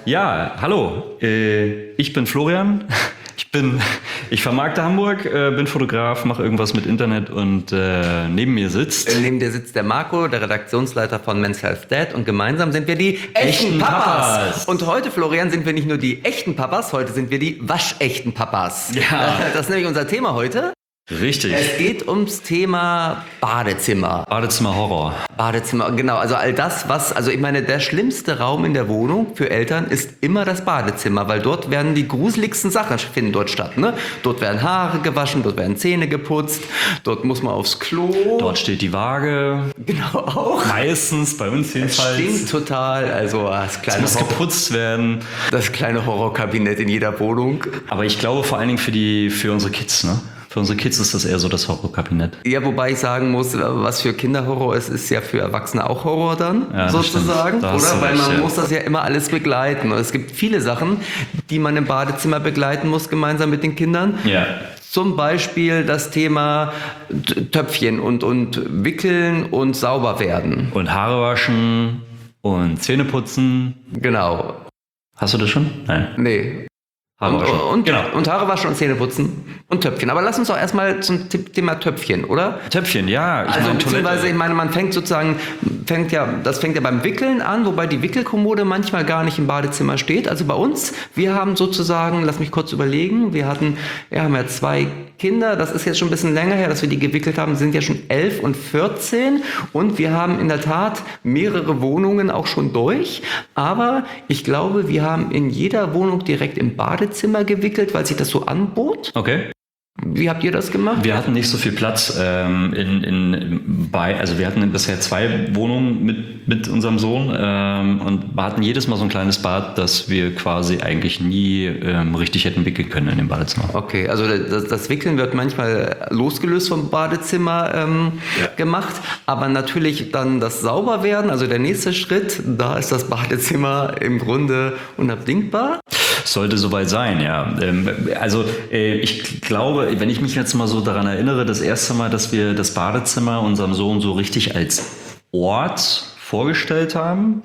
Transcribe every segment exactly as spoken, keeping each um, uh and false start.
Ja, hallo, äh, ich bin Florian. Ich bin, ich vermarkte Hamburg, äh, bin Fotograf, mache irgendwas mit Internet und äh, neben mir sitzt... Äh, neben dir sitzt der Marco, der Redaktionsleiter von Men's Health Dad, und gemeinsam sind wir die echten, Echten Papas. Papas. Und heute, Florian, sind wir nicht nur die echten Papas, heute sind wir die waschechten Papas. Ja. Das ist nämlich unser Thema heute. Richtig. Es geht ums Thema Badezimmer. Badezimmer Horror. Badezimmer, genau. Also all das, was, also ich meine, der schlimmste Raum in der Wohnung für Eltern ist immer das Badezimmer, weil dort werden die gruseligsten Sachen finden dort statt. Ne? Dort werden Haare gewaschen, dort werden Zähne geputzt, dort muss man aufs Klo. Dort steht die Waage. Genau auch. Meistens, bei uns Es jedenfalls. stinkt total, also das Es kleine, muss Horror, geputzt werden. das kleine Horrorkabinett in jeder Wohnung. Aber ich glaube vor allen Dingen für, die, für unsere Kids, ne? Für unsere Kids ist das eher so das Horrorkabinett. Ja, wobei ich sagen muss, was für Kinder Horror ist, ist ja für Erwachsene auch Horror dann, Ja, das sozusagen, stimmt. Da hast oder? du Weil recht, man ja. muss das ja immer alles begleiten. Und es gibt viele Sachen, die man im Badezimmer begleiten muss, gemeinsam mit den Kindern. Ja. Zum Beispiel das Thema T- Töpfchen und, und Wickeln und sauber werden. Und Haare waschen und Zähne putzen. Genau. Hast du das schon? Nein. Nee. Haare Und, waschen. und, Genau. und Haare waschen und Zähne putzen und Töpfchen. Aber lass uns doch erstmal zum Thema Töpfchen, oder? Töpfchen, ja. Ich Also meine, beziehungsweise, Toilette. ich meine, man fängt sozusagen, fängt ja, das fängt ja beim Wickeln an, wobei die Wickelkommode manchmal gar nicht im Badezimmer steht. Also bei uns, wir haben sozusagen, lass mich kurz überlegen, wir hatten, wir haben ja zwei Kinder, das ist jetzt schon ein bisschen länger her, dass wir die gewickelt haben, sind ja schon elf und vierzehn, und wir haben in der Tat mehrere Wohnungen auch schon durch, aber ich glaube, wir haben in jeder Wohnung direkt im Badezimmer gewickelt, weil sich das so anbot. Okay. Wie habt ihr das gemacht? Wir hatten nicht so viel Platz ähm, in, in, bei, also wir hatten bisher zwei Wohnungen mit, mit unserem Sohn ähm, und wir hatten jedes Mal so ein kleines Bad, das wir quasi eigentlich nie ähm, richtig hätten wickeln können in dem Badezimmer. Okay, also das, das Wickeln wird manchmal losgelöst vom Badezimmer ähm, Ja. gemacht, aber natürlich dann das Sauberwerden, also der nächste Schritt, da ist das Badezimmer im Grunde unabdingbar. Sollte soweit sein, ja. Ähm, also äh, ich glaube, wenn ich mich jetzt mal so daran erinnere, das erste Mal, dass wir das Badezimmer unserem Sohn so richtig als Ort vorgestellt haben,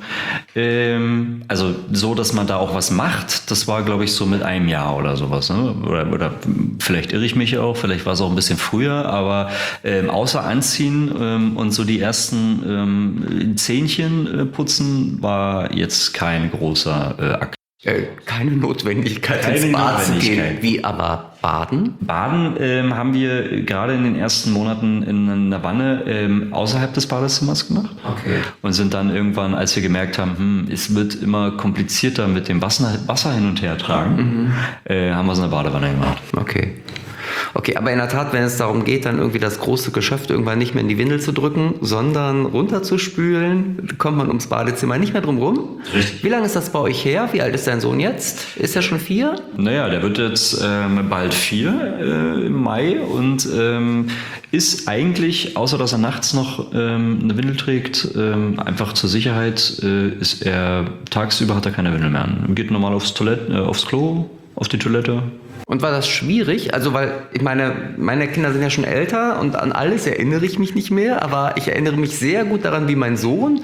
ähm, also so, dass man da auch was macht, das war, glaube ich, so mit einem Jahr oder sowas. Ne? Oder, oder vielleicht irre ich mich auch, vielleicht war es auch ein bisschen früher, aber ähm, außer Anziehen ähm, und so die ersten ähm, Zähnchen äh, putzen war jetzt kein großer äh, Akt. Äh, keine Notwendigkeit, Keine ins Bad zu gehen. Notwendigkeit. Wie aber baden? Baden ähm, haben wir gerade in den ersten Monaten in einer Wanne ähm, außerhalb des Badezimmers gemacht. Okay. Und sind dann irgendwann, als wir gemerkt haben, hm, es wird immer komplizierter mit dem Wasser, Wasser hin und her tragen, Mhm. äh, haben wir es in der Badewanne gemacht. Okay. Okay, aber in der Tat, wenn es darum geht, dann irgendwie das große Geschäft irgendwann nicht mehr in die Windel zu drücken, sondern runterzuspülen, kommt man ums Badezimmer nicht mehr drum rum. Richtig. Wie lange ist das bei euch her? Wie alt ist dein Sohn jetzt? Ist er schon vier? Naja, der wird jetzt ähm, bald vier äh, im Mai und ähm, ist eigentlich, außer dass er nachts noch ähm, eine Windel trägt, ähm, einfach zur Sicherheit, äh, ist er, tagsüber hat er keine Windel mehr an. Geht normal aufs Toilette, äh, aufs Klo, auf die Toilette. Und war das schwierig? Also, weil ich meine, meine Kinder sind ja schon älter und an alles erinnere ich mich nicht mehr, aber ich erinnere mich sehr gut daran, wie mein Sohn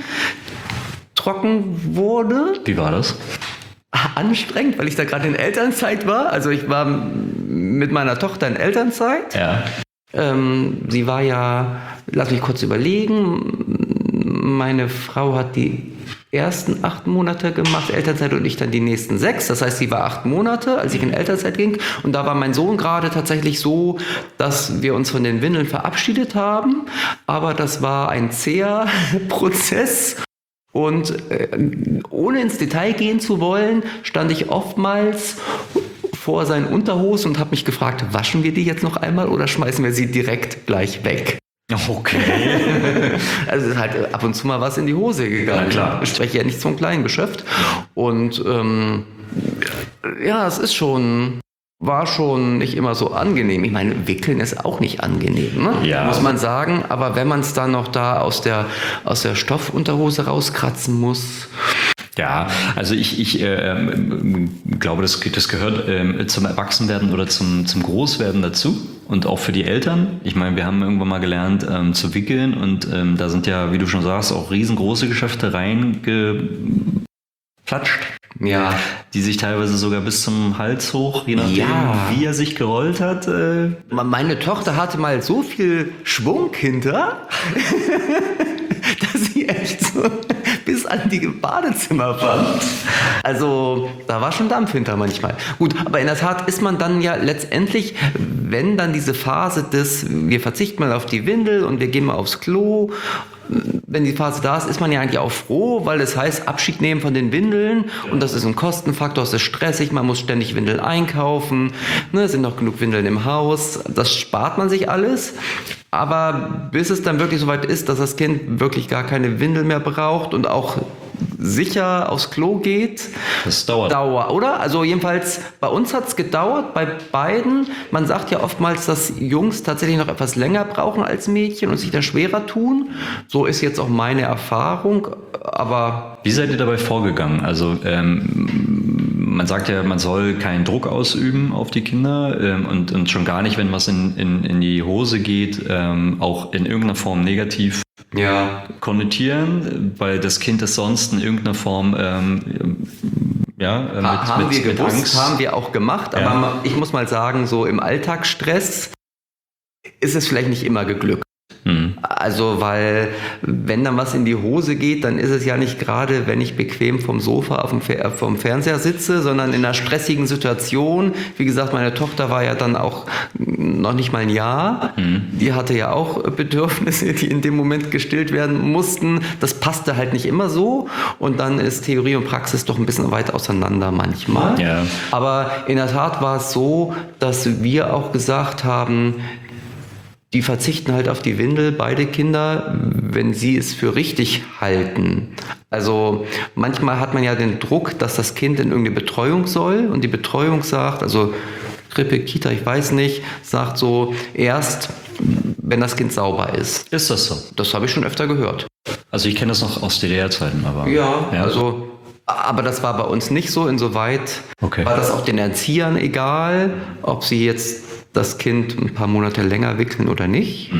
trocken wurde. Wie war das? Anstrengend, weil ich da gerade in Elternzeit war. Also ich war mit meiner Tochter in Elternzeit. Ja. Ähm, sie war ja, lass mich kurz überlegen, meine Frau hat die ersten acht Monate gemacht, Elternzeit, und ich dann die nächsten sechs. Das heißt, sie war acht Monate, als ich in Elternzeit ging. Und da war mein Sohn gerade tatsächlich so, dass wir uns von den Windeln verabschiedet haben. Aber das war ein zäher Prozess. Und äh, ohne ins Detail gehen zu wollen, stand ich oftmals vor seinen Unterhosen und habe mich gefragt, waschen wir die jetzt noch einmal oder schmeißen wir sie direkt gleich weg? Okay. Also es ist halt ab und zu mal was in die Hose gegangen. Ja, klar. Ich spreche ja nicht vom kleinen Geschäft. Und ähm, ja, es ist schon, war schon nicht immer so angenehm. Ich meine, wickeln ist auch nicht angenehm, ne? Ja. Muss man sagen. Aber wenn man es dann noch da aus der, aus der Stoffunterhose rauskratzen muss. Ja, also ich, ich äh, glaube, das, das gehört äh, zum Erwachsenwerden oder zum, zum Großwerden dazu und auch für die Eltern. Ich meine, wir haben irgendwann mal gelernt ähm, zu wickeln und ähm, da sind ja, wie du schon sagst, auch riesengroße Geschäfte reinge platscht. Ja. Die sich teilweise sogar bis zum Hals hoch, je nachdem, Ja. wie er sich gerollt hat. Äh, Meine Tochter hatte mal so viel Schwung hinter, dass sie echt so bis an die Badezimmer fand. Also da war schon Dampf hinter manchmal. Gut, aber in der Tat ist man dann ja letztendlich, wenn dann diese Phase des, wir verzichten mal auf die Windel und wir gehen mal aufs Klo, wenn die Phase da ist, ist man ja eigentlich auch froh, weil es heißt, Abschied nehmen von den Windeln und das ist ein Kostenfaktor, es ist stressig, man muss ständig Windeln einkaufen, ne, es sind noch genug Windeln im Haus, das spart man sich alles, aber bis es dann wirklich soweit ist, dass das Kind wirklich gar keine Windel mehr braucht und auch sicher aufs Klo geht. Das dauert. Dauer, oder? Also jedenfalls, bei uns hat es gedauert, bei beiden. Man sagt ja oftmals, dass Jungs tatsächlich noch etwas länger brauchen als Mädchen und sich da schwerer tun. So ist jetzt auch meine Erfahrung, aber... Wie seid ihr dabei vorgegangen? Also ähm, man sagt ja, man soll keinen Druck ausüben auf die Kinder ähm, und, und schon gar nicht, wenn was in, in, in die Hose geht, ähm, auch in irgendeiner Form negativ Ja. konnotieren, weil das Kind es sonst in irgendeiner Form ähm, ja, äh, mit, Ha- haben mit, wir mit gewusst, Angst. haben wir auch gemacht, aber Ja. ma- ich muss mal sagen, so im Alltagsstress ist es vielleicht nicht immer geglückt. Hm. Also, weil wenn dann was in die Hose geht, dann ist es ja nicht gerade, wenn ich bequem vom Sofa auf dem Fer- vom Fernseher sitze, sondern in einer stressigen Situation. Wie gesagt, meine Tochter war ja dann auch noch nicht mal ein Jahr. Mhm. Die hatte ja auch Bedürfnisse, die in dem Moment gestillt werden mussten. Das passte halt nicht immer so. Und dann ist Theorie und Praxis doch ein bisschen weit auseinander manchmal. Ja. Aber in der Tat war es so, dass wir auch gesagt haben, die verzichten halt auf die Windel, beide Kinder, wenn sie es für richtig halten. Also manchmal hat man ja den Druck, dass das Kind in irgendeine Betreuung soll und die Betreuung sagt, also Krippe, Kita, ich weiß nicht, sagt so erst, wenn das Kind sauber ist. Ist das so? Das habe ich schon öfter gehört. Also ich kenne das noch aus D D R-Zeiten, aber... Ja, also... Aber das war bei uns nicht so. Insoweit Okay. war das auch den Erziehern egal, ob sie jetzt das Kind ein paar Monate länger wickeln oder nicht.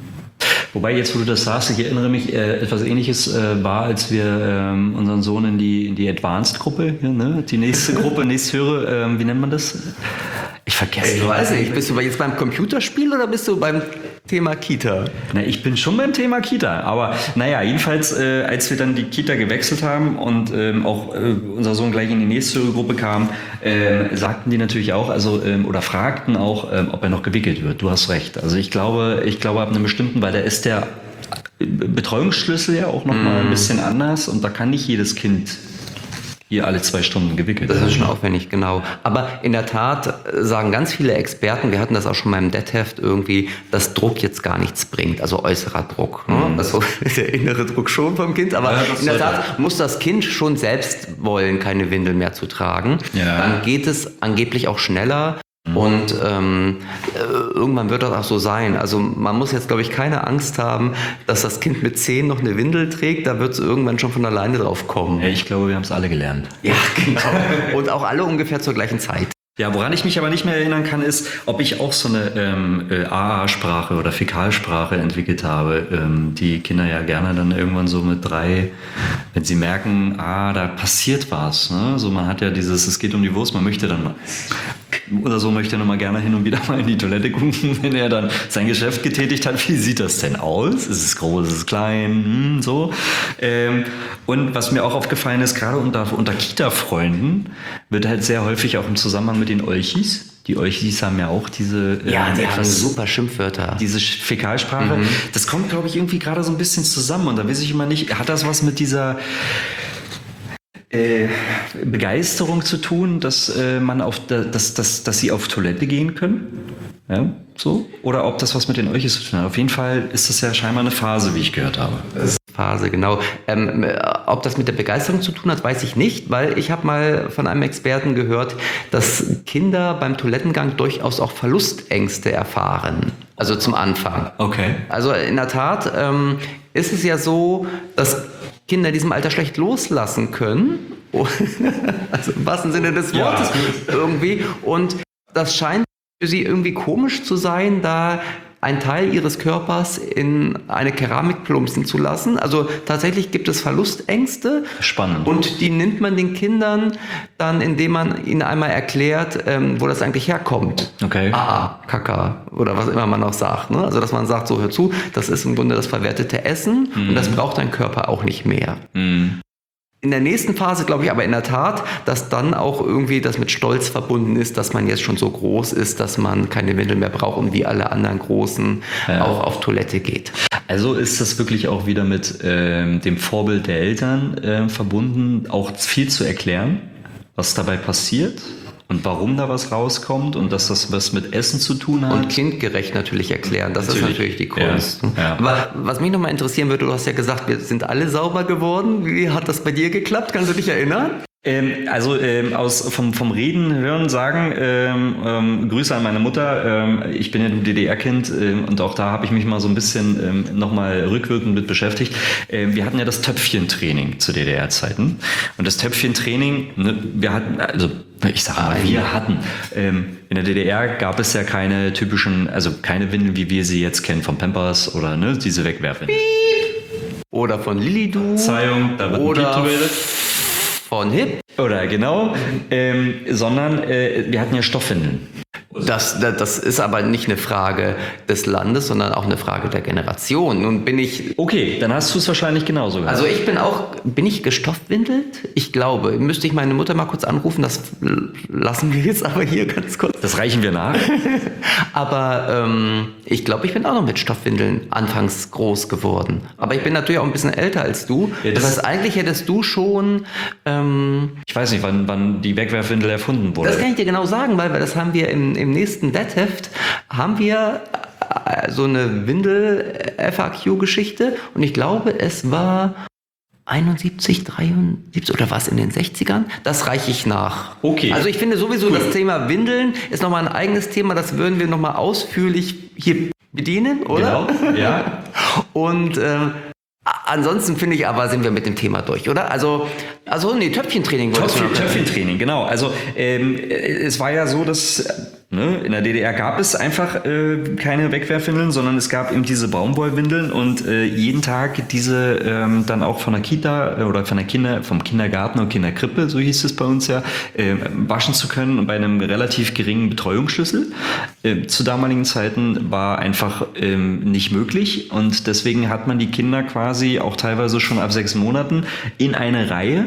Wobei, jetzt wo du das sagst, ich erinnere mich, äh, etwas Ähnliches äh, war, als wir ähm, unseren Sohn in die, in die Advanced-Gruppe, ja, ne? Die nächste Gruppe, nächsthöhere, ähm, wie nennt man das? Ich vergesse. Ich weiß nicht, bist du jetzt beim Computerspiel oder bist du beim Thema Kita? Na, ich bin schon beim Thema Kita, aber naja, jedenfalls, äh, als wir dann die Kita gewechselt haben und ähm, auch äh, unser Sohn gleich in die nächste Gruppe kam, ähm, sagten die natürlich auch, also ähm, oder fragten auch, ähm, ob er noch gewickelt wird. Du hast recht. Also ich glaube, ich glaube ab einem bestimmten, weil da ist der Betreuungsschlüssel ja auch noch mal ein bisschen anders und da kann nicht jedes Kind hier alle zwei Stunden gewickelt Das ist werden. schon aufwendig, genau. Aber in der Tat äh, sagen ganz viele Experten, wir hatten das auch schon mal im DET-Heft irgendwie, dass Druck jetzt gar nichts bringt, also äußerer Druck. Ne? Also der innere Druck schon vom Kind, aber Ja, das in der sollte- Tat muss das Kind schon selbst wollen, keine Windel mehr zu tragen. Ja. Dann geht es angeblich auch schneller. Und ähm, äh, irgendwann wird das auch so sein. Also man muss jetzt, glaube ich, keine Angst haben, dass das Kind mit zehn noch eine Windel trägt. Da wird es irgendwann schon von alleine drauf kommen. Ja, ich glaube, wir haben es alle gelernt. Ja, genau. Und auch alle ungefähr zur gleichen Zeit. Ja, woran ich mich aber nicht mehr erinnern kann, ist, ob ich auch so eine ähm, äh, A A-Sprache oder Fäkalsprache entwickelt habe, ähm, die Kinder ja gerne dann irgendwann so mit drei, wenn sie merken, ah, da passiert was. Ne? So, man hat ja dieses, es geht um die Wurst, man möchte dann mal, oder so möchte er nochmal gerne hin und wieder mal in die Toilette gucken, wenn er dann sein Geschäft getätigt hat. Wie sieht das denn aus? Ist es groß, ist es klein? Hm, so. Ähm, und was mir auch aufgefallen ist, gerade unter, unter Kita-Freunden wird halt sehr häufig auch im Zusammenhang mit den Olchis. Die Olchis haben ja auch diese äh, Ja, die haben etwas- super Schimpfwörter. diese Fäkalsprache. Das kommt, glaube ich, irgendwie gerade so ein bisschen zusammen. Und da weiß ich immer nicht, hat das was mit dieser äh, Begeisterung zu tun, dass äh, man auf, dass, dass, dass sie auf Toilette gehen können? Ja, so? Oder ob das was mit den Olchis zu tun hat. Auf jeden Fall ist das ja scheinbar eine Phase, wie ich gehört habe. Phase, genau. Ähm, äh, ob das mit der Begeisterung zu tun hat, weiß ich nicht, weil ich habe mal von einem Experten gehört, dass Kinder beim Toilettengang durchaus auch Verlustängste erfahren. Also zum Anfang. Okay. Also in der Tat ähm, ist es ja so, dass Kinder in diesem Alter schlecht loslassen können. Also im wahrsten Sinne des Ja. Wortes irgendwie. Und das scheint für sie irgendwie komisch zu sein, da einen Teil ihres Körpers in eine Keramik plumpsen zu lassen. Also tatsächlich gibt es Verlustängste. Spannend. Und die nimmt man den Kindern dann, indem man ihnen einmal erklärt, ähm, wo das eigentlich herkommt. Okay. Ah, Kaka oder was immer man auch sagt. Ne? Also dass man sagt, so hör zu, das ist im Grunde das verwertete Essen mhm. und das braucht dein Körper auch nicht mehr. Mhm. In der nächsten Phase glaube ich aber in der Tat, dass dann auch irgendwie das mit Stolz verbunden ist, dass man jetzt schon so groß ist, dass man keine Windel mehr braucht und wie alle anderen Großen ja. auch auf Toilette geht. Also ist das wirklich auch wieder mit ähm, dem Vorbild der Eltern äh, verbunden, auch viel zu erklären, was dabei passiert? Und warum da was rauskommt und dass das was mit Essen zu tun hat. Und kindgerecht natürlich erklären, das natürlich. ist natürlich die Kunst. Ja, ja. Aber was mich nochmal interessieren würde, du hast ja gesagt, wir sind alle sauber geworden. Wie hat das bei dir geklappt? Kannst du dich erinnern? Ähm, also ähm, aus, vom, vom Reden, Hören, Sagen, ähm, ähm, Grüße an meine Mutter. Ähm, ich bin ja ein D D R-Kind ähm, und auch da habe ich mich mal so ein bisschen ähm, nochmal rückwirkend mit beschäftigt. Ähm, wir hatten ja das Töpfchentraining zu D D R-Zeiten. Und das Töpfchentraining, ne, wir hatten, also ich sag mal, wir hatten, ähm, in der D D R gab es ja keine typischen, also keine Windeln, wie wir sie jetzt kennen, von Pampers oder ne, diese Wegwerfwindeln. Oder von Lilidu. Verzeihung, da wird oder ein Piep geredet. Von Hip. Oder genau, ähm, sondern äh, wir hatten ja Stoffwindeln. Das, das, das ist aber nicht eine Frage des Landes, sondern auch eine Frage der Generation. Nun bin ich... Okay, dann hast du es wahrscheinlich genauso gehabt. Also ich bin auch... Bin ich gestoffwindelt? Ich glaube. Müsste ich meine Mutter mal kurz anrufen. Das lassen wir jetzt aber hier ganz kurz. Das reichen wir nach. Aber ähm, ich glaube, ich bin auch noch mit Stoffwindeln anfangs groß geworden. Aber ich bin natürlich auch ein bisschen älter als du. Ja, das, das heißt, eigentlich hättest du schon... Ähm, ich weiß nicht, wann, wann die Wegwerfwindel erfunden wurde. Das kann ich dir genau sagen, weil, weil das haben wir im, im nächsten Detheft haben wir so eine Windel-F A Q-Geschichte und ich glaube, es war einundsiebzig, dreiundsiebzig oder was in den sechzigern? Das reiche ich nach. Okay. Also ich finde sowieso, cool. Das Thema Windeln ist nochmal ein eigenes Thema, das würden wir nochmal ausführlich hier bedienen, oder? Genau, ja. Und ähm, ansonsten finde ich aber, sind wir mit dem Thema durch, oder? Also, also nee, Töpfchentraining. Töpfchen, Töpfchentraining, genau. Also ähm, es war ja so, dass ne, in der D D R gab es einfach äh, keine Wegwerfwindeln, sondern es gab eben diese Baumwollwindeln und äh, jeden Tag diese ähm, dann auch von der Kita oder von der Kinder, vom Kindergarten und Kinderkrippe, so hieß es bei uns ja, äh, waschen zu können bei einem relativ geringen Betreuungsschlüssel. Äh, zu damaligen Zeiten war einfach ähm, nicht möglich und deswegen hat man die Kinder quasi auch teilweise schon ab sechs Monaten in eine Reihe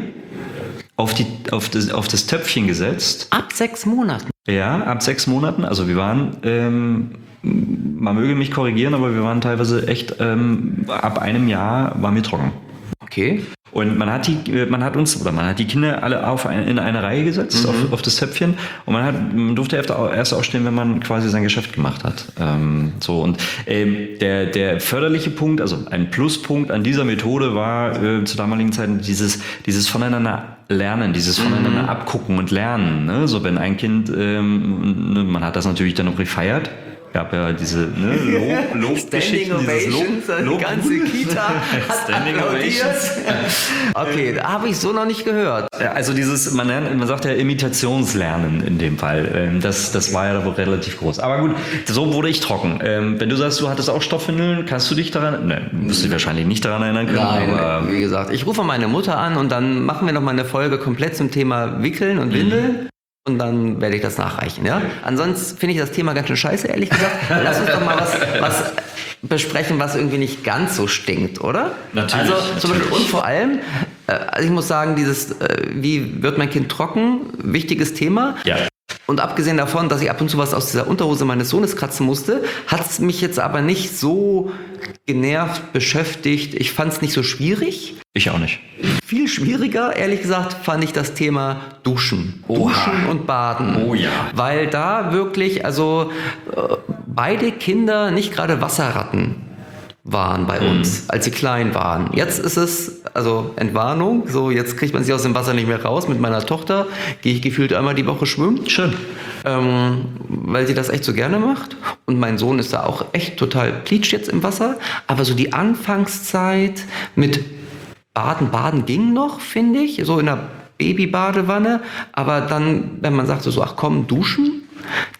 auf, die, auf, das, auf das Töpfchen gesetzt. Ab sechs Monaten? Ja, ab sechs Monaten. Also wir waren, ähm, man möge mich korrigieren, aber wir waren teilweise echt, ähm, ab einem Jahr waren wir trocken. Okay. Und man hat die, man hat uns, oder man hat die Kinder alle auf ein, in eine Reihe gesetzt, mhm. auf, auf das Töpfchen. Und man hat, man durfte erst aufstehen, wenn man quasi sein Geschäft gemacht hat. Ähm, so, und ähm, der, der förderliche Punkt, also ein Pluspunkt an dieser Methode war äh, zu damaligen Zeiten dieses, dieses voneinander lernen, dieses voneinander mhm. abgucken und lernen. Ne? So, wenn ein Kind, ähm, ne, man hat das natürlich dann auch gefeiert. Gab ja diese ne, Lob, Lobgeschichten, dieses Lob, Lob, die ganze Kita hat applaudiert. Okay, da habe ich so noch nicht gehört. Also dieses, man, lernt, man sagt ja Imitationslernen in dem Fall. Das, das war ja wohl relativ groß. Aber gut, so wurde ich trocken. Wenn du sagst, du hattest auch Stoffwindeln, kannst du dich daran, ne, musst du dich wahrscheinlich nicht daran erinnern können. Nein, aber wie gesagt, ich rufe meine Mutter an und dann machen wir noch mal eine Folge komplett zum Thema Wickeln und Windeln. Mhm. Und dann werde ich das nachreichen, ja. Ansonsten finde ich das Thema ganz schön scheiße, ehrlich gesagt. Lass uns doch mal was, was besprechen, was irgendwie nicht ganz so stinkt, oder? Natürlich. Also zum natürlich. Beispiel, und vor allem, äh, also ich muss sagen, dieses, äh, wie wird mein Kind trocken, wichtiges Thema. Ja. Und abgesehen davon, dass ich ab und zu was aus dieser Unterhose meines Sohnes kratzen musste, hat es mich jetzt aber nicht so genervt, beschäftigt. Ich fand es nicht so schwierig. Ich auch nicht. Viel schwieriger, ehrlich gesagt, fand ich das Thema Duschen. Oha. Duschen und Baden. Oh ja. Weil da wirklich, also äh, beide Kinder nicht gerade Wasserratten waren bei mhm. uns, als sie klein waren. Jetzt ist es, also Entwarnung, so jetzt kriegt man sie aus dem Wasser nicht mehr raus. Mit meiner Tochter gehe ich gefühlt einmal die Woche schwimmen. Schön. Ähm, weil sie das echt so gerne macht. Und mein Sohn ist da auch echt total pleatscht jetzt im Wasser. Aber so die Anfangszeit mit Baden, Baden ging noch, finde ich, so in der Babybadewanne. Aber dann, wenn man sagt so, ach komm, duschen,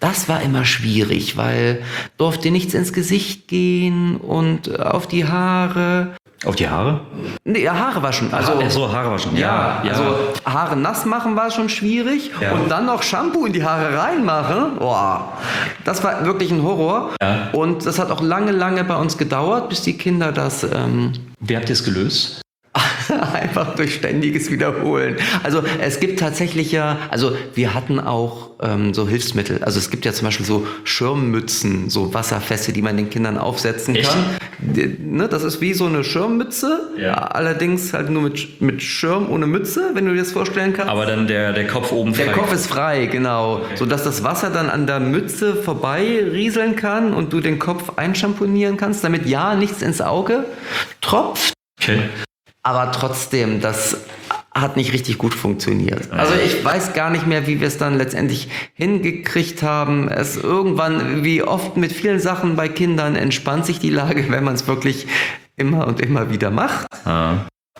Das war immer schwierig, weil durfte nichts ins Gesicht gehen und auf die Haare. Auf die Haare? Nee, Haare waschen. Also, Ach so, Haare waschen. ja, Ja, ja. also Haare nass machen war schon schwierig Ja. und dann noch Shampoo in die Haare reinmachen. Boah, das war wirklich ein Horror. Ja. Und das hat auch lange, lange bei uns gedauert, bis die Kinder das ähm, Wie habt ihr es gelöst? einfach durch ständiges Wiederholen. Also es gibt tatsächlich ja, also wir hatten auch ähm, so Hilfsmittel. Also es gibt ja zum Beispiel so Schirmmützen, so Wasserfässte, die man den Kindern aufsetzen Echt? kann. Die, ne, das ist wie so eine Schirmmütze, Ja. allerdings halt nur mit, mit Schirm ohne Mütze, wenn du dir das vorstellen kannst. Aber dann der, der Kopf oben frei. Der Kopf ist frei, genau. Sodass das Wasser dann an der Mütze vorbei rieseln kann und du den Kopf einschamponieren kannst, damit ja nichts ins Auge tropft. Okay. Aber trotzdem, das hat nicht richtig gut funktioniert. Also ich weiß gar nicht mehr, wie wir es dann letztendlich hingekriegt haben. Es irgendwann, wie oft mit vielen Sachen bei Kindern, entspannt sich die Lage, wenn man es wirklich immer und immer wieder macht. Ah.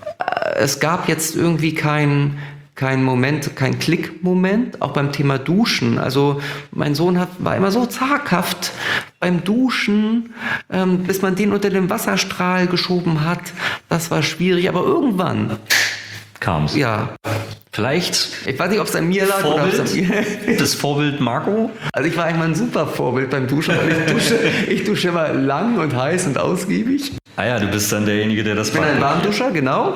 Es gab jetzt irgendwie keinen kein Moment, kein Klick-Moment, auch beim Thema Duschen. Also mein Sohn hat, war immer so zaghaft beim Duschen, ähm, bis man den unter den Wasserstrahl geschoben hat. Das war schwierig, aber irgendwann, Kam's. ja, Vielleicht ich weiß nicht, ob es an mir lag oder ob es an Vorbild? mir. Das Vorbild Marco? Also ich war eigentlich ein super Vorbild beim Duschen, weil ich dusche, ich dusche immer lang und heiß und ausgiebig. Ah ja, du bist dann derjenige, der das Ich bin ein Warmduscher, genau.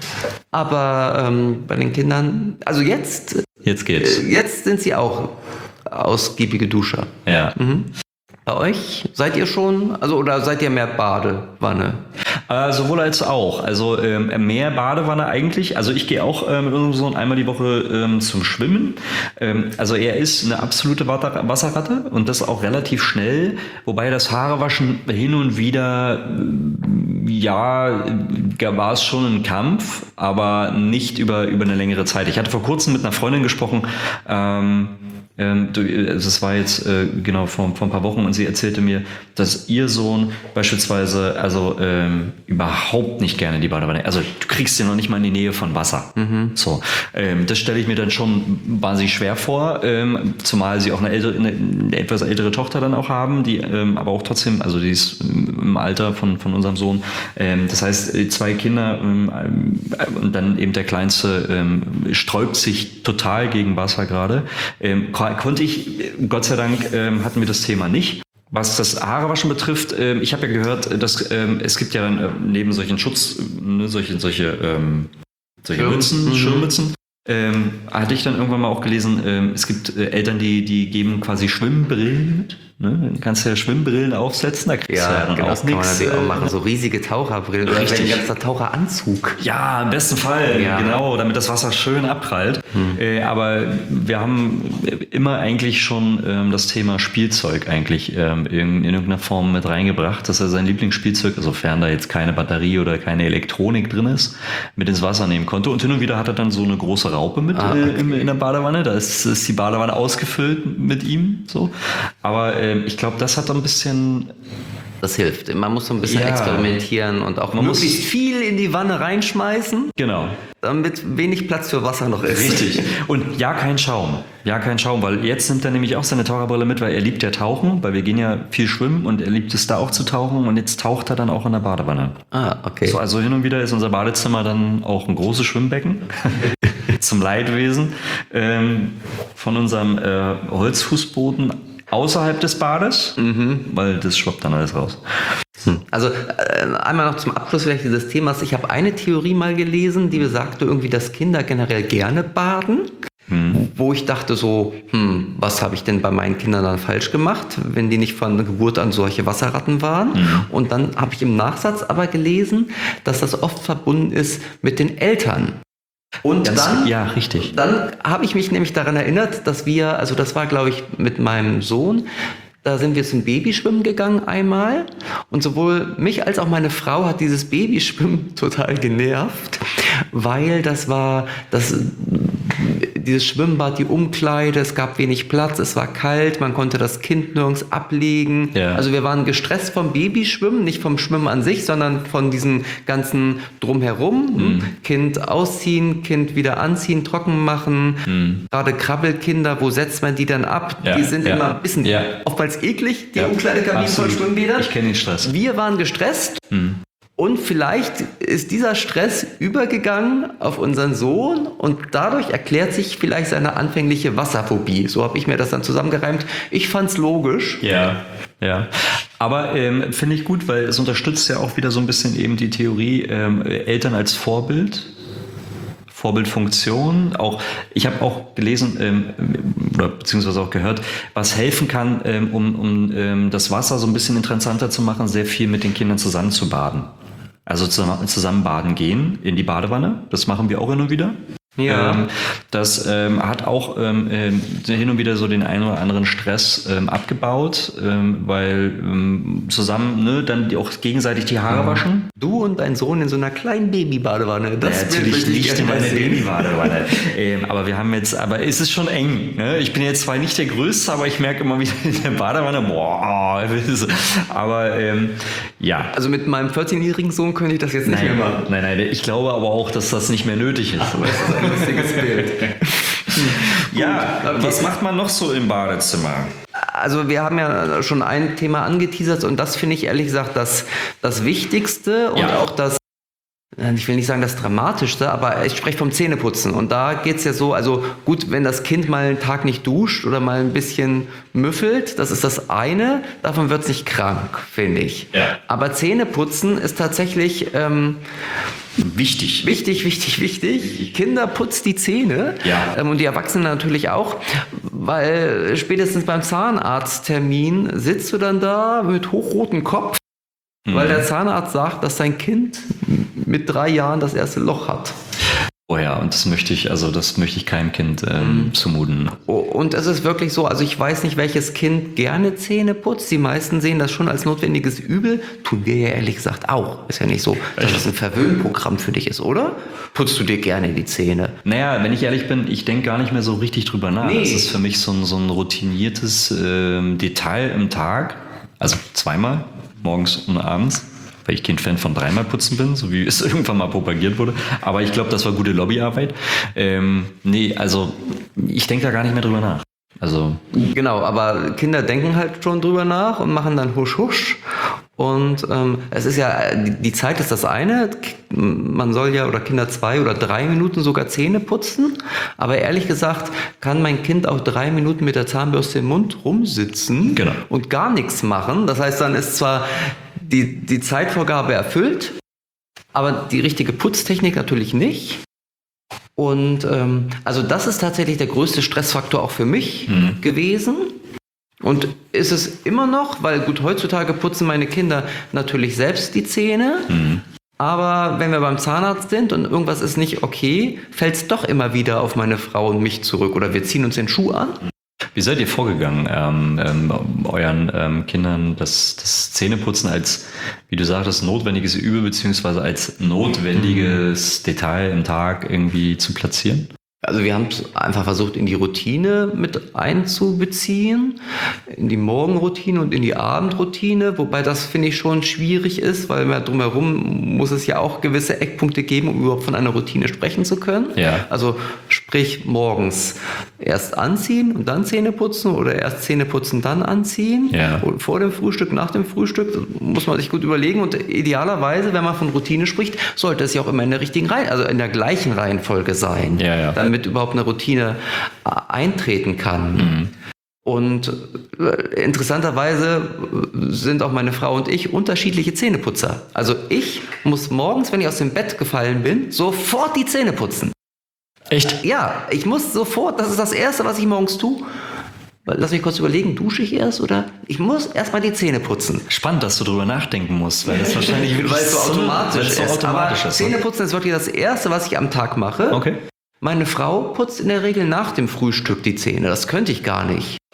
Aber ähm, bei den Kindern, also jetzt, Jetzt geht's. jetzt sind sie auch ausgiebige Duscher. Ja. Bei euch seid ihr schon, also oder seid ihr mehr Badewanne? Äh, sowohl als auch. Also ähm, mehr Badewanne eigentlich. Also ich gehe auch äh, mit unserem Sohn einmal die Woche ähm, zum Schwimmen. Ähm, also er ist eine absolute Watter- Wasserratte und das auch relativ schnell. Wobei das Haarewaschen hin und wieder, äh, ja, äh, war es schon ein Kampf, aber nicht über, über eine längere Zeit. Ich hatte vor kurzem mit einer Freundin gesprochen, ähm, Ähm, du, also es war jetzt äh, genau vor, vor ein paar Wochen und sie erzählte mir, dass ihr Sohn beispielsweise also ähm, überhaupt nicht gerne in die Badewanne, also du kriegst ihn noch nicht mal in die Nähe von Wasser. Mhm. So, ähm, das stelle ich mir dann schon wahnsinnig schwer vor, ähm, zumal sie auch eine, ältere, eine, eine etwas ältere Tochter dann auch haben, die ähm, aber auch trotzdem, also die ist im Alter von, von unserem Sohn. Ähm, das heißt, die zwei Kinder ähm, und dann eben der Kleinste ähm, sträubt sich total gegen Wasser gerade. Ähm, konnte ich, Gott sei Dank, ähm, hatten wir das Thema nicht. Was das Haarewaschen betrifft, ähm, ich habe ja gehört, dass ähm, es gibt ja dann äh, neben solchen Schutz, ne, solche, solche, ähm, solche Schirm. Mützen, Mhm. Schirmmützen, ähm, hatte ich dann irgendwann mal auch gelesen, ähm, es gibt äh, Eltern, die, die geben quasi Schwimmbrillen mit. Ne? Dann kannst du ja Schwimmbrillen aufsetzen, da kriegst du ja dann genau, auch das kann man nichts. natürlich auch äh, machen. So riesige Taucherbrillen oder Richtig. ein ganzer Taucheranzug. Ja, im besten Fall, Ja. genau, damit das Wasser schön abprallt. Äh, aber wir haben immer eigentlich schon ähm, das Thema Spielzeug eigentlich ähm, in, in irgendeiner Form mit reingebracht, dass er sein Lieblingsspielzeug, sofern da jetzt keine Batterie oder keine Elektronik drin ist, mit ins Wasser nehmen konnte. Und hin und wieder hat er dann so eine große Raupe mit Ah, äh, okay. in, in der Badewanne. Da ist, ist die Badewanne ausgefüllt mit ihm. So. Aber ähm, ich glaube, das hat ein bisschen... Das hilft. Man muss so ein bisschen Ja. experimentieren und auch Man muss- möglichst viel in die Wanne reinschmeißen, Genau. damit wenig Platz für Wasser noch ist. Richtig. Und ja, kein Schaum. Ja, kein Schaum, weil jetzt nimmt er nämlich auch seine Taucherbrille mit, weil er liebt ja Tauchen, weil wir gehen ja viel schwimmen und er liebt es da auch zu tauchen und jetzt taucht er dann auch in der Badewanne. Ah, okay. So, also hin und wieder ist unser Badezimmer dann auch ein großes Schwimmbecken zum Leidwesen ähm, von unserem äh, Holzfußboden außerhalb des Bades, weil das schwappt dann alles raus. Also äh, einmal noch zum Abschluss vielleicht dieses Themas. Ich habe eine Theorie mal gelesen, die besagte irgendwie, dass Kinder generell gerne baden. Wo ich dachte so, hm, was habe ich denn bei meinen Kindern dann falsch gemacht, wenn die nicht von Geburt an solche Wasserratten waren. Und dann habe ich im Nachsatz aber gelesen, dass das oft verbunden ist mit den Eltern. Und Ganz- dann, ja, richtig. dann habe ich mich nämlich daran erinnert, dass wir, also das war glaube ich mit meinem Sohn, da sind wir zum Babyschwimmen gegangen einmal und sowohl mich als auch meine Frau hat dieses Babyschwimmen total genervt, weil das war, das, dieses Schwimmbad, die Umkleide, es gab wenig Platz, es war kalt, man konnte das Kind nirgends ablegen. Ja. Also wir waren gestresst vom Babyschwimmen, nicht vom Schwimmen an sich, sondern von diesem ganzen Drumherum. Mhm. Kind ausziehen, Kind wieder anziehen, trocken machen. Mhm. Gerade Krabbelkinder, wo setzt man die dann ab? Ja. Die sind ja. immer ein bisschen ja. oftmals eklig, die ja. Umkleidekabinen von Schwimmbädern. Ich kenne den Stress. Wir waren gestresst. Mhm. Und vielleicht ist dieser Stress übergegangen auf unseren Sohn und dadurch erklärt sich vielleicht seine anfängliche Wasserphobie. So habe ich mir das dann zusammengereimt. Ich fand's logisch. Ja, ja. Aber ähm, finde ich gut, weil es unterstützt ja auch wieder so ein bisschen eben die Theorie ähm, Eltern als Vorbild. Vorbildfunktion. Auch, ich habe auch gelesen ähm, oder beziehungsweise auch gehört, was helfen kann, ähm, um, um ähm, das Wasser so ein bisschen interessanter zu machen, sehr viel mit den Kindern zusammen zu baden. Also zusammen, zusammen baden gehen in die Badewanne. Das machen wir auch immer wieder. Ja. Ähm, das ähm, hat auch ähm, hin und wieder so den einen oder anderen Stress ähm, abgebaut, ähm, weil ähm, zusammen ne, dann die auch gegenseitig die Haare ja. waschen. Du und dein Sohn in so einer kleinen Babybadewanne. Das ja, natürlich nicht in meine Babybadewanne. ähm, aber wir haben jetzt, aber es ist schon eng. Ne? Ich bin jetzt zwar nicht der Größte, aber ich merke immer wieder in der Badewanne, boah, aber ähm, ja. Also mit meinem vierzehnjährigen Sohn könnte ich das jetzt nicht nein, mehr machen. Nein, nein, ich glaube aber auch, dass das nicht mehr nötig ist. Ach, lustiges Bild. Ja, okay. Was macht man noch so im Badezimmer? Also wir haben ja schon ein Thema angeteasert und das finde ich ehrlich gesagt das, das Wichtigste und ja. auch das, ich will nicht sagen das Dramatischste, aber ich spreche vom Zähneputzen und da geht es ja so, also gut, wenn das Kind mal einen Tag nicht duscht oder mal ein bisschen müffelt, das ist das eine, davon wird es nicht krank, finde ich. Ja. Aber Zähneputzen ist tatsächlich... Ähm, Wichtig. Wichtig, wichtig, wichtig. Kinder putzt die Zähne ja. ähm, und die Erwachsenen natürlich auch, weil spätestens beim Zahnarzttermin sitzt du dann da mit hochrotem Kopf, mhm. weil der Zahnarzt sagt, dass dein Kind mit drei Jahren das erste Loch hat. Oh ja, und das möchte ich, also das möchte ich keinem Kind ähm, mhm. zumuten. Und es ist wirklich so, also ich weiß nicht, welches Kind gerne Zähne putzt. Die meisten sehen das schon als notwendiges Übel. Tun wir ja ehrlich gesagt auch. Ist ja nicht so, dass das ein Verwöhnprogramm für dich ist, oder? Putzt du dir gerne die Zähne? Naja, wenn ich ehrlich bin, ich denke gar nicht mehr so richtig drüber nach. Nee. Das ist für mich so ein, so ein routiniertes ähm, Detail im Tag. Also zweimal, morgens und abends. Weil ich kein Fan von dreimal putzen bin, so wie es irgendwann mal propagiert wurde. Aber ich glaube, das war gute Lobbyarbeit. Ähm, nee, also ich denke da gar nicht mehr drüber nach. Also genau, aber Kinder denken halt schon drüber nach und machen dann husch husch. Und ähm, es ist ja, die, die Zeit ist das eine. Man soll ja, oder Kinder zwei oder drei Minuten sogar Zähne putzen. Aber ehrlich gesagt kann mein Kind auch drei Minuten mit der Zahnbürste im Mund rumsitzen genau. und gar nichts machen. Das heißt, dann ist zwar die, die Zeitvorgabe erfüllt, aber die richtige Putztechnik natürlich nicht. Und ähm, also das ist tatsächlich der größte Stressfaktor auch für mich mhm. gewesen. Und ist es immer noch, weil gut, heutzutage putzen meine Kinder natürlich selbst die Zähne. Mhm. Aber wenn wir beim Zahnarzt sind und irgendwas ist nicht okay, fällt es doch immer wieder auf meine Frau und mich zurück. Oder wir ziehen uns den Schuh an. Wie seid ihr vorgegangen, ähm, ähm, euren ähm, Kindern das, das Zähneputzen als, wie du sagtest, notwendiges Übel beziehungsweise als notwendiges Detail im Tag irgendwie zu platzieren? Also wir haben es einfach versucht, in die Routine mit einzubeziehen, in die Morgenroutine und in die Abendroutine, wobei das, finde ich, schon schwierig ist, weil man drumherum muss es ja auch gewisse Eckpunkte geben, um überhaupt von einer Routine sprechen zu können. Ja. Also sprich morgens erst anziehen und dann Zähne putzen oder erst Zähne putzen, dann anziehen. Ja. Vor dem Frühstück, nach dem Frühstück, das muss man sich gut überlegen und idealerweise, wenn man von Routine spricht, sollte es ja auch immer in der richtigen Reihe, also in der gleichen Reihenfolge sein. Ja, ja. Damit überhaupt eine Routine eintreten kann. Mhm. Und interessanterweise sind auch meine Frau und ich unterschiedliche Zähneputzer. Also ich muss morgens, wenn ich aus dem Bett gefallen bin, sofort die Zähne putzen. Echt? Ja, ich muss sofort, das ist das Erste, was ich morgens tue. Lass mich kurz überlegen, dusche ich erst oder? Ich muss erstmal die Zähne putzen. Spannend, dass du drüber nachdenken musst, weil das wahrscheinlich weil es so automatisch so ist. automatisch Aber ist. Zähneputzen ist wirklich das Erste, was ich am Tag mache. Okay. Meine Frau putzt in der Regel nach dem Frühstück die Zähne. Das könnte ich gar nicht.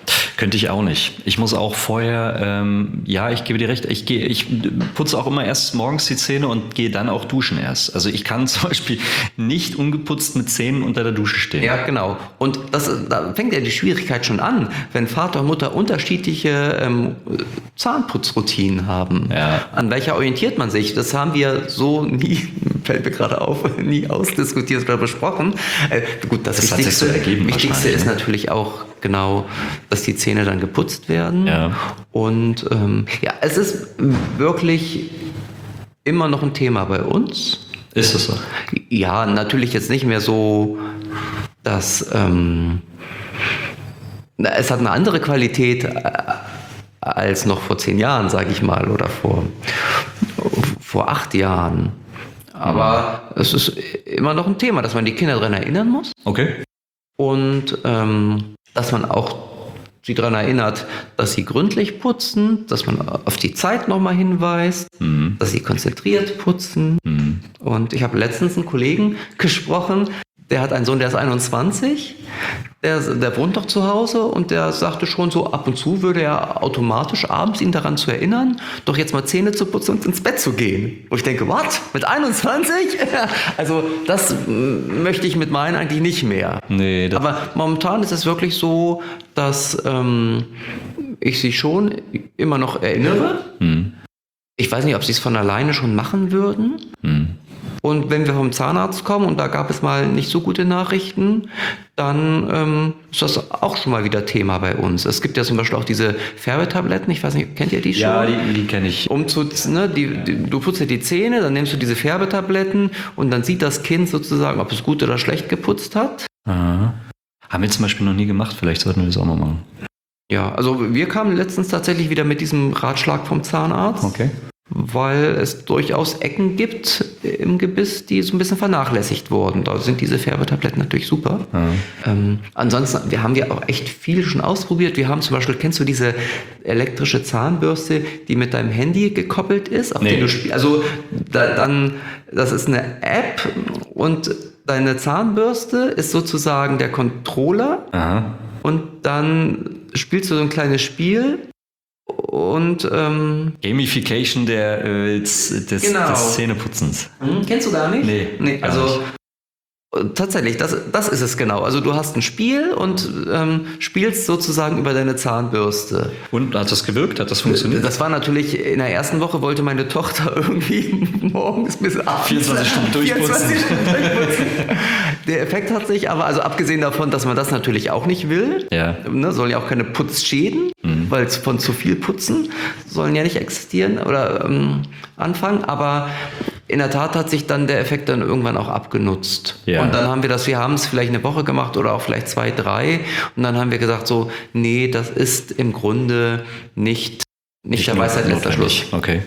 Könnte ich auch nicht. Ich muss auch vorher, ähm, ja, ich gebe dir recht, ich gehe, ich putze auch immer erst morgens die Zähne und gehe dann auch duschen erst. Also ich kann zum Beispiel nicht ungeputzt mit Zähnen unter der Dusche stehen. Ja, genau. Und das, da fängt ja die Schwierigkeit schon an, wenn Vater und Mutter unterschiedliche ähm, Zahnputzroutinen haben. Ja. An welcher orientiert man sich? Das haben wir so nie, fällt mir gerade auf, nie ausdiskutiert oder besprochen. Äh, gut, das, Das hat Wichtigste, sich so ergeben Wichtigste ist wahrscheinlich, ne? natürlich auch genau, dass die Zähne dann geputzt werden. Ja. Und ähm, ja, es ist wirklich immer noch ein Thema bei uns. Ist es so? Ja, natürlich jetzt nicht mehr so, dass ähm, na, es hat eine andere Qualität äh, als noch vor zehn Jahren, sage ich mal, oder vor, vor acht Jahren. Aber es ist immer noch ein Thema, dass man die Kinder daran erinnern muss. Okay. Und ähm, dass man auch sie daran erinnert, dass sie gründlich putzen, dass man auf die Zeit nochmal hinweist, Mhm. dass sie konzentriert putzen. Mhm. Und ich habe letztens einen Kollegen gesprochen, der hat einen Sohn, der ist einundzwanzig, der, der wohnt doch zu Hause und der sagte schon so, ab und zu würde er automatisch abends ihn daran zu erinnern, doch jetzt mal Zähne zu putzen und ins Bett zu gehen. Wo ich denke, what? Mit einundzwanzig? Also das mm, möchte ich mit meinen eigentlich nicht mehr. Nee, das Aber momentan ist es wirklich so, dass ähm, ich sie schon immer noch erinnere. Mhm. Ich weiß nicht, ob sie es von alleine schon machen würden. Mhm. Und wenn wir vom Zahnarzt kommen und da gab es mal nicht so gute Nachrichten, dann ähm, ist das auch schon mal wieder Thema bei uns. Es gibt ja zum Beispiel auch diese Färbetabletten, ich weiß nicht, kennt ihr die schon? Ja, die, die kenne ich. Um zu, ne, die, die, du putzt dir die Zähne, dann nimmst du diese Färbetabletten und dann sieht das Kind sozusagen, ob es gut oder schlecht geputzt hat. Aha. Haben wir zum Beispiel noch nie gemacht, vielleicht sollten wir das auch mal machen. Ja, also wir kamen letztens tatsächlich wieder mit diesem Ratschlag vom Zahnarzt. Okay. Weil es durchaus Ecken gibt im Gebiss, die so ein bisschen vernachlässigt wurden. Da sind diese Färbetabletten natürlich super. Ja. Ähm, ansonsten, wir haben ja auch echt viel schon ausprobiert. Wir haben zum Beispiel, kennst du diese elektrische Zahnbürste, die mit deinem Handy gekoppelt ist? Auf Nee. die du spiel- also da, dann, das ist eine App und deine Zahnbürste ist sozusagen der Controller Aha. und dann spielst du so ein kleines Spiel. Und ähm, Gamification der, äh, des, des, Genau. des Zähneputzens. hm, kennst du gar nicht? Nee, nee gar also nicht. äh, tatsächlich, das, das ist es genau. Also du hast ein Spiel und ähm, spielst sozusagen über deine Zahnbürste. Und hat das gewirkt? Hat das funktioniert? Das war natürlich, in der ersten Woche wollte meine Tochter irgendwie morgens bis abends vierundzwanzig Stunden durchputzen. vierundzwanzig Stunden durchputzen. Der Effekt hat sich aber, also abgesehen davon, dass man das natürlich auch nicht will, Ja. ne, sollen ja auch keine Putzschäden, Mhm. weil es von zu viel Putzen sollen ja nicht existieren oder ähm, anfangen, aber in der Tat hat sich dann der Effekt dann irgendwann auch abgenutzt. Ja. Und dann haben wir das, wir haben es vielleicht eine Woche gemacht oder auch vielleicht zwei, drei und dann haben wir gesagt so, nee, das ist im Grunde nicht, nicht, der nur Weisheit letzter notwendig. Schluss. Okay.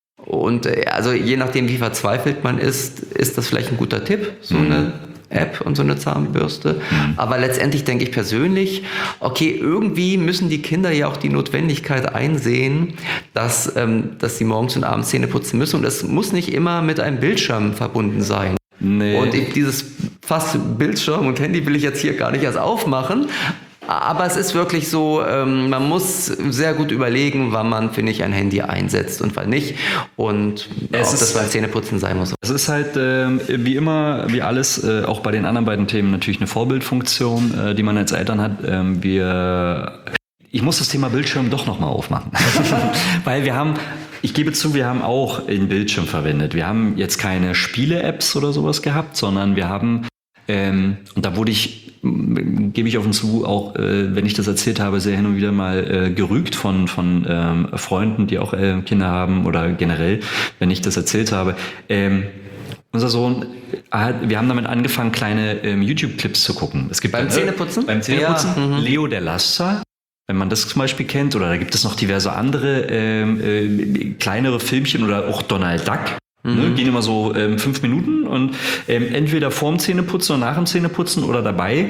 Und äh, also je nachdem, wie verzweifelt man ist, ist das vielleicht ein guter Tipp, so Mhm. eine App und so eine Zahnbürste. Aber letztendlich denke ich persönlich, okay, irgendwie müssen die Kinder ja auch die Notwendigkeit einsehen, dass, ähm, dass sie morgens und abends Zähne putzen müssen. Und es muss nicht immer mit einem Bildschirm verbunden sein. Nee. Und ich, dieses fast Bildschirm und Handy will ich jetzt hier gar nicht erst aufmachen. Aber es ist wirklich so, ähm, man muss sehr gut überlegen, wann man, finde ich, ein Handy einsetzt und wann nicht. Und Es ob ist- das beim Zähneputzen sein muss. Es ist halt ähm, wie immer, wie alles, äh, auch bei den anderen beiden Themen natürlich eine Vorbildfunktion, äh, die man als Eltern hat. Ähm, wir, ich muss das Thema Bildschirm doch nochmal aufmachen, weil wir haben, ich gebe zu, wir haben auch einen Bildschirm verwendet. Wir haben jetzt keine Spiele-Apps oder sowas gehabt, sondern wir haben Ähm, und da wurde ich, m, gebe ich offen zu, auch äh, wenn ich das erzählt habe, sehr hin und wieder mal äh, gerügt von, von ähm, Freunden, die auch äh, Kinder haben oder generell, wenn ich das erzählt habe. Ähm, unser Sohn, hat, wir haben damit angefangen, kleine ähm, YouTube-Clips zu gucken. Es gibt Beim äh, Zähneputzen? Beim Zähneputzen. Ja, mhm. Leo der Laster. Wenn man das zum Beispiel kennt, oder da gibt es noch diverse andere ähm, äh, kleinere Filmchen oder auch Donald Duck. Ne, gehen immer so ähm, fünf Minuten und ähm, entweder vorm Zähneputzen oder nach dem Zähneputzen oder dabei.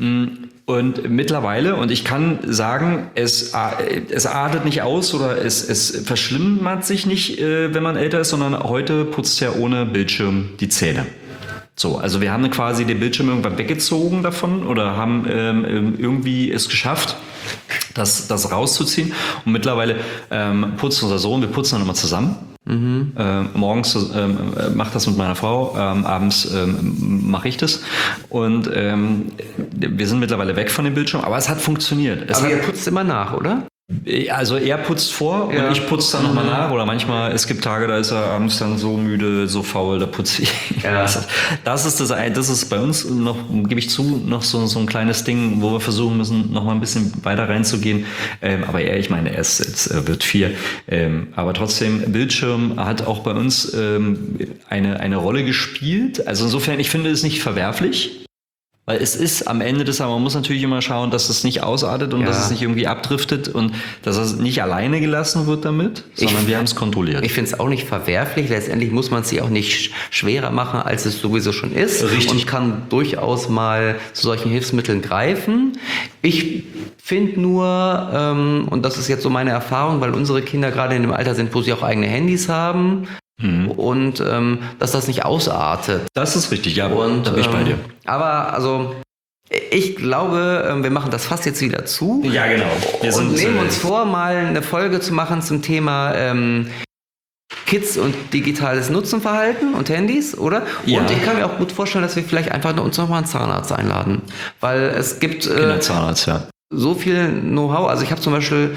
Und mittlerweile, und ich kann sagen, es, es artet nicht aus oder es, es verschlimmert sich nicht, äh, wenn man älter ist, sondern heute putzt er ohne Bildschirm die Zähne. So, also wir haben quasi den Bildschirm irgendwann weggezogen davon oder haben ähm, irgendwie es geschafft, das, das rauszuziehen. Und mittlerweile ähm, putzt unser Sohn, wir putzen dann immer zusammen. Mhm. Ähm, morgens ähm, macht das mit meiner Frau, ähm, abends ähm, mache ich das. Und ähm, wir sind mittlerweile weg von dem Bildschirm, aber es hat funktioniert. Es aber hat, ihr putzt immer nach, oder? Also er putzt vor ja. und ich putze dann nochmal nach. Oder manchmal, es gibt Tage, da ist er abends dann so müde, so faul, da putze ich. Ja. Das ist das, das ist bei uns noch, gebe ich zu, noch so, so ein kleines Ding, wo wir versuchen müssen, nochmal ein bisschen weiter reinzugehen. Ähm, aber er, ich meine, er ist, jetzt, er wird vier. Ähm, aber trotzdem, Bildschirm hat auch bei uns ähm, eine, eine Rolle gespielt. Also insofern, ich finde es nicht verwerflich. Weil es ist am Ende des Tages, man muss natürlich immer schauen, dass es nicht ausartet und ja. dass es nicht irgendwie abdriftet und dass es nicht alleine gelassen wird damit, sondern ich, wir haben es kontrolliert. Ich finde es auch nicht verwerflich. Letztendlich muss man es sich auch nicht schwerer machen, als es sowieso schon ist. Richtig. Und kann durchaus mal zu solchen Hilfsmitteln greifen. Ich finde nur, ähm, und das ist jetzt so meine Erfahrung, weil unsere Kinder gerade in dem Alter sind, wo sie auch eigene Handys haben, Mhm. und ähm, dass das nicht ausartet. Das ist richtig, ja, und, da bin ich bei dir. Ähm, aber also, ich glaube, wir machen das fast jetzt wieder zu. Ja, genau. Wir und sind, nehmen äh, uns vor, mal eine Folge zu machen zum Thema ähm, Kids und digitales Nutzenverhalten und Handys, oder? Ja. Und ich kann mir auch gut vorstellen, dass wir vielleicht einfach uns nochmal einen Zahnarzt einladen. Weil es gibt... Äh, Kinderzahnarzt, ja. So viel Know-how. Also ich habe zum Beispiel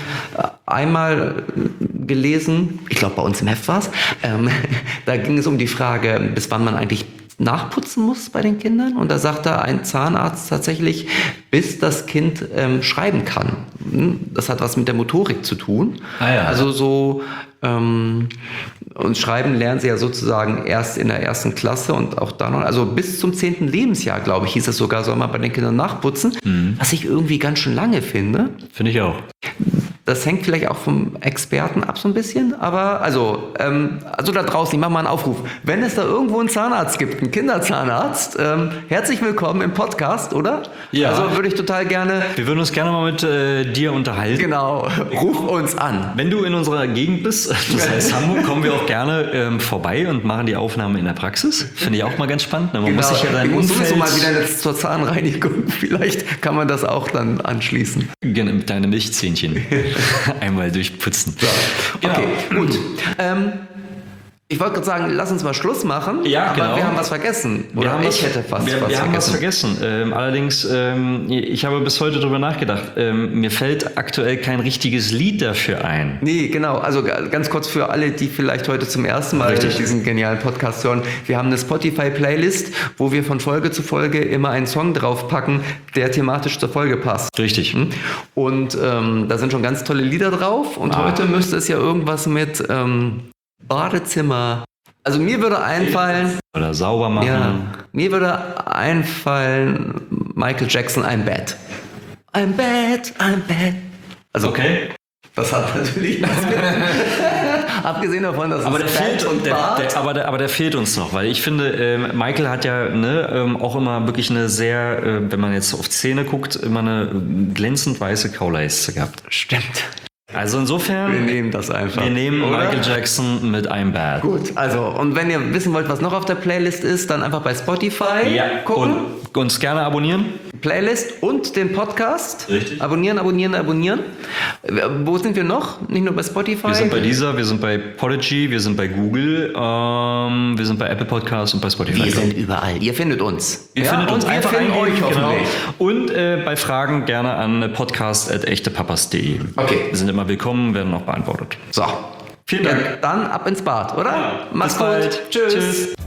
einmal gelesen, ich glaube bei uns im Heft war es, ähm, da ging es um die Frage, bis wann man eigentlich nachputzen muss bei den Kindern. Und da sagte ein Zahnarzt tatsächlich, bis das Kind ähm, schreiben kann. Das hat was mit der Motorik zu tun. Ah, ja. Also so... Ähm, und schreiben lernen sie ja sozusagen erst in der ersten Klasse und auch dann noch, also bis zum zehnten Lebensjahr, glaube ich, hieß es sogar, soll man bei den Kindern nachputzen, mhm. was ich irgendwie ganz schön lange finde. Finde ich auch. Das hängt vielleicht auch vom Experten ab so ein bisschen, aber also, ähm, also da draußen, ich mache mal einen Aufruf. Wenn es da irgendwo einen Zahnarzt gibt, einen Kinderzahnarzt, ähm, herzlich willkommen im Podcast, oder? Ja. Also würde ich total gerne... Wir würden uns gerne mal mit äh, dir unterhalten. Genau, ruf uns an. Wenn du in unserer Gegend bist, das heißt Hamburg, kommen wir auch gerne ähm, vorbei und machen die Aufnahme in der Praxis. Finde ich auch mal ganz spannend. Man genau. muss sich ja dann ich muss Umfeld... sowieso mal wieder jetzt zur Zahnreinigung. Vielleicht kann man das auch dann anschließen. Genau, mit deinen Milchzähnchen. Einmal durchputzen. So. Genau. Okay, gut. Ähm, ich wollte gerade sagen, lass uns mal Schluss machen. Ja, aber genau. wir haben was vergessen. Oder wir haben ich was, hätte fast wir, was wir vergessen. haben was vergessen. Ähm, allerdings, ähm, ich habe bis heute darüber nachgedacht. Ähm, mir fällt aktuell kein richtiges Lied dafür ein. Nee, genau. Also ganz kurz für alle, die vielleicht heute zum ersten Mal Richtig. diesen genialen Podcast hören. Wir haben eine Spotify-Playlist, wo wir von Folge zu Folge immer einen Song draufpacken, der thematisch zur Folge passt. Richtig. Und ähm, da sind schon ganz tolle Lieder drauf. Und ah. heute müsste es ja irgendwas mit ähm, Badezimmer... Also mir würde einfallen... Oder sauber machen. Ja, mir würde einfallen Michael Jackson, I'm Bad. I'm bad, I'm bad. Also, okay. Das hat natürlich was mit... Abgesehen davon, dass aber es der Bad fehlt, und der, Bart... der, aber, der, aber der fehlt uns noch, weil ich finde, ähm, Michael hat ja ne, ähm, auch immer wirklich eine sehr, äh, wenn man jetzt auf Szene guckt, immer eine glänzend weiße Kauleiste gehabt. Stimmt. Also insofern... Wir nehmen das einfach. Wir nehmen oder? Michael Jackson mit I'm Bad. Gut, also und wenn ihr wissen wollt, was noch auf der Playlist ist, dann einfach bei Spotify ja. gucken. Und uns gerne abonnieren. Playlist und den Podcast. Richtig. Abonnieren, abonnieren, abonnieren. Wo sind wir noch? Nicht nur bei Spotify? Wir sind bei dieser, wir sind bei Podigy, wir sind bei Google, ähm, wir sind bei Apple Podcasts und bei Spotify. Wir sind überall. Ihr findet uns. Ihr ja? findet uns und einfach wir finden eingeben, euch hoffentlich. Genau. Und äh, bei Fragen gerne an podcast at echtepapas punkt de. Okay. Wir sind immer willkommen, werden auch beantwortet. So. Vielen Dank. Ja, dann ab ins Bad, oder? Ja. Mach's Bis gut. bald. Tschüss. Tschüss.